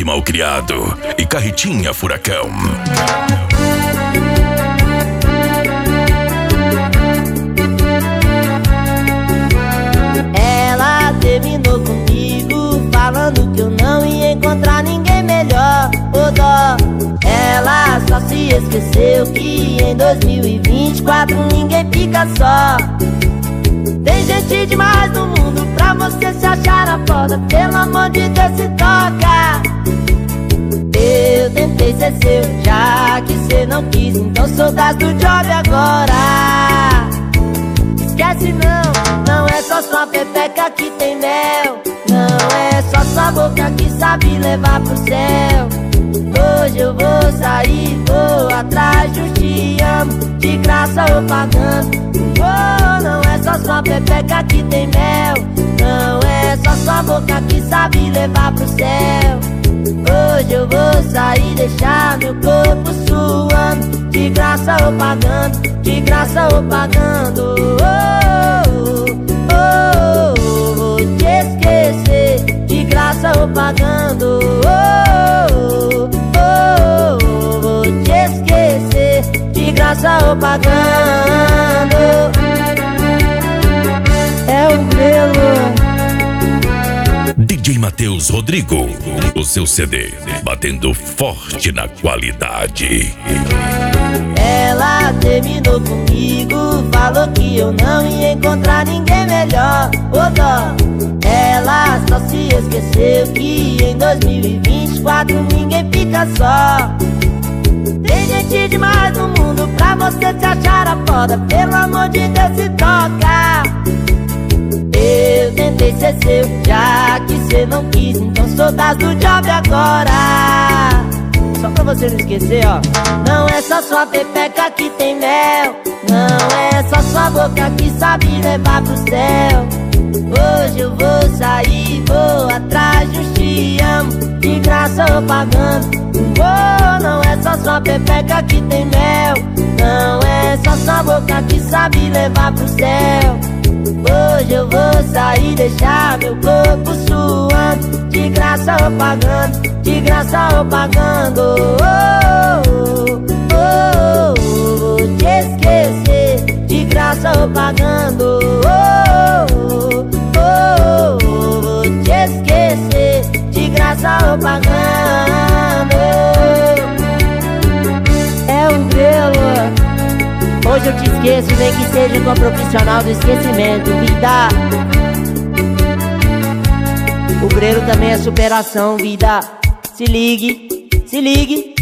Malcriado e Carretinha Furacão. Ela terminou comigo, falando que eu não ia encontrar ninguém melhor. Ô dó, ela só se esqueceu que em 2024 ninguém fica só. Tem gente demais no mundo pra você se achar a foda. Pelo amor de Deus, se toca. Eu tentei ser seu, já que cê não quis, então sou das do job agora. Esquece não é só sua pepeca que tem mel. Não é só sua boca que sabe levar pro céu. Hoje eu vou sair, vou atrás de um te amo, de graça ou pagando. Oh, não é só sua pepeca que tem mel. Não é só sua boca que sabe levar pro céu. Hoje eu vou sair, deixar meu corpo suando, de graça ou pagando, de graça ou pagando. Vou te esquecer, de graça ou pagando. Vou te esquecer, de graça ou pagando. É o Grelo. DJ Matheus Rodrigo, o seu CD batendo forte na qualidade. Ela terminou comigo, falou que eu não ia encontrar ninguém melhor. Ô dó, ela só se esqueceu que em 2024 ninguém fica só. Tem gente demais no mundo pra você se achar a foda. Pelo amor de Deus, se toca. Eu tentei ser seu, já que cê não quis, então sou das do job agora. Só pra você não esquecer, ó. Não é só sua pepeca que tem mel. Não é só sua boca que sabe levar pro céu. Hoje eu vou sair, vou atrás de um te amo, de graça ou pagando. Oh, não é só sua pepeca que tem mel. Não é só sua boca que sabe levar pro céu. Hoje eu vou sair, deixar meu corpo suando, de graça ou pagando, de graça ou pagando. Vou te esquecer, de graça ou pagando. Vou te esquecer, de graça ou pagando. É um Grelo. Hoje eu te esqueço, nem que seja com a profissional do esquecimento, vida. O Grelo também é superação, vida. Se ligue, se ligue.